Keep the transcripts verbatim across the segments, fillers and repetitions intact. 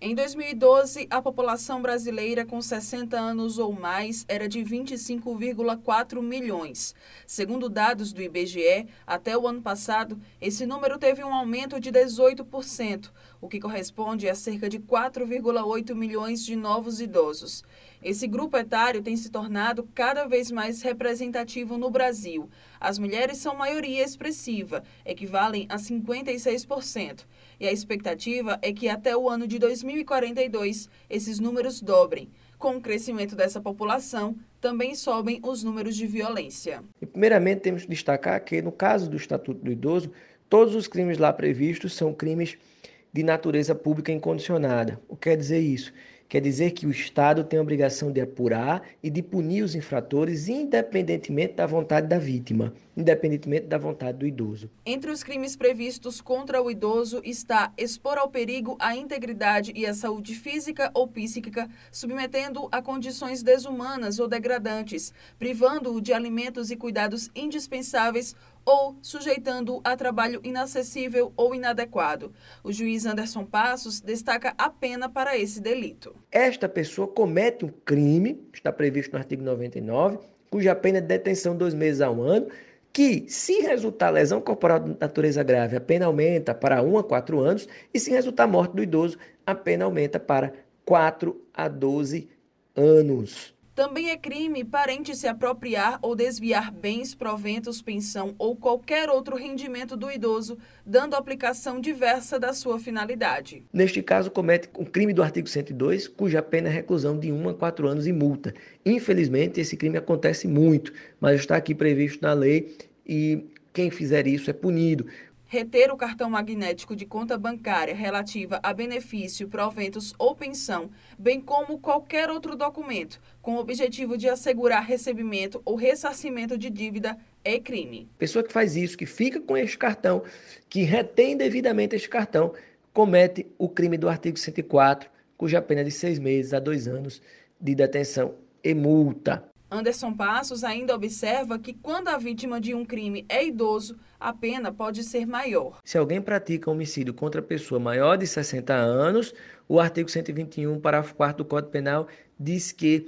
Em dois mil e doze, a população brasileira com sessenta anos ou mais era de vinte e cinco vírgula quatro milhões. Segundo dados do I B G E, até o ano passado, esse número teve um aumento de dezoito por cento, o que corresponde a cerca de quatro vírgula oito milhões de novos idosos. Esse grupo etário tem se tornado cada vez mais representativo no Brasil. As mulheres são maioria expressiva, equivalem a cinquenta e seis por cento. E a expectativa é que até o ano de dois mil e quarenta e dois esses números dobrem. Com o crescimento dessa população, também sobem os números de violência. E, primeiramente, temos que destacar que, no caso do Estatuto do Idoso, todos os crimes lá previstos são crimes de natureza pública incondicionada. O que quer dizer isso? Quer dizer que o Estado tem a obrigação de apurar e de punir os infratores, independentemente da vontade da vítima, independentemente da vontade do idoso. Entre os crimes previstos contra o idoso está expor ao perigo a integridade e a saúde física ou psíquica, submetendo-o a condições desumanas ou degradantes, privando-o de alimentos e cuidados indispensáveis ou sujeitando-o a trabalho inacessível ou inadequado. O juiz Anderson Passos destaca a pena para esse delito. Esta pessoa comete um crime, está previsto no artigo noventa e nove, cuja pena é de detenção de dois meses a um ano, que, se resultar lesão corporal de natureza grave, a pena aumenta para um a quatro anos, e se resultar morte do idoso, a pena aumenta para quatro a doze anos. Também é crime parente se apropriar ou desviar bens, proventos, pensão ou qualquer outro rendimento do idoso, dando aplicação diversa da sua finalidade. Neste caso, comete um crime do artigo cento e dois, cuja pena é reclusão de um a quatro anos e multa. Infelizmente, esse crime acontece muito, mas está aqui previsto na lei e quem fizer isso é punido. Reter o cartão magnético de conta bancária relativa a benefício, proventos ou pensão, bem como qualquer outro documento, com o objetivo de assegurar recebimento ou ressarcimento de dívida, é crime. Pessoa que faz isso, que fica com este cartão, que retém devidamente este cartão, comete o crime do artigo cento e quatro, cuja pena é de seis meses a dois anos de detenção e multa. Anderson Passos ainda observa que quando a vítima de um crime é idoso, a pena pode ser maior. Se alguém pratica homicídio contra pessoa maior de sessenta anos, o artigo cento e vinte e um, parágrafo quarto do Código Penal, diz que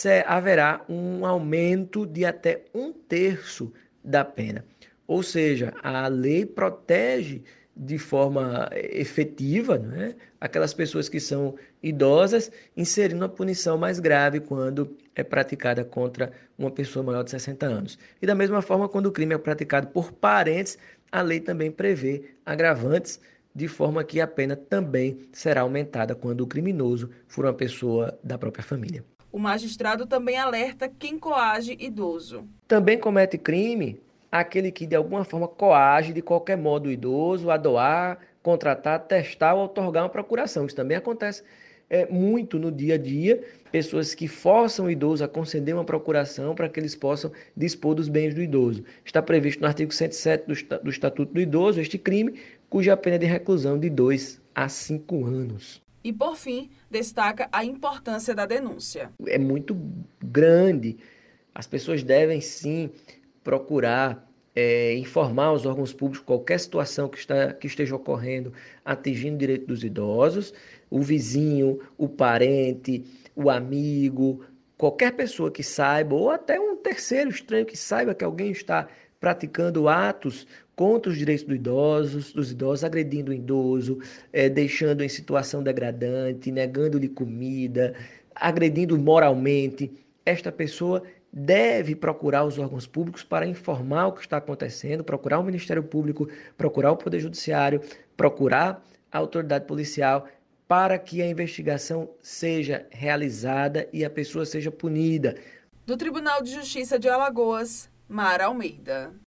haverá um aumento de até um terço da pena. Ou seja, a lei protege de forma efetiva, né, aquelas pessoas que são idosas, inserindo uma punição mais grave quando é praticada contra uma pessoa maior de sessenta anos. E da mesma forma, quando o crime é praticado por parentes, a lei também prevê agravantes, de forma que a pena também será aumentada quando o criminoso for uma pessoa da própria família. O magistrado também alerta quem coage idoso. Também comete crime aquele que de alguma forma coage de qualquer modo o idoso a doar, contratar, testar ou otorgar uma procuração. Isso também acontece é, muito no dia a dia, pessoas que forçam o idoso a conceder uma procuração para que eles possam dispor dos bens do idoso. Está previsto no artigo cento e sete do Estatuto do Idoso este crime, cuja pena é de reclusão de dois a cinco anos. E, por fim, destaca a importância da denúncia. É muito grande. As pessoas devem, sim, procurar é, informar os órgãos públicos qualquer situação que, está, que esteja ocorrendo atingindo o direito dos idosos, o vizinho, o parente, o amigo, qualquer pessoa que saiba, ou até um terceiro estranho que saiba que alguém está praticando atos contra os direitos dos idosos, dos idosos, agredindo o idoso, é, deixando em situação degradante, negando-lhe comida, agredindo moralmente. Esta pessoa deve procurar os órgãos públicos para informar o que está acontecendo, procurar o Ministério Público, procurar o Poder Judiciário, procurar a autoridade policial para que a investigação seja realizada e a pessoa seja punida. Do Tribunal de Justiça de Alagoas, Mara Almeida.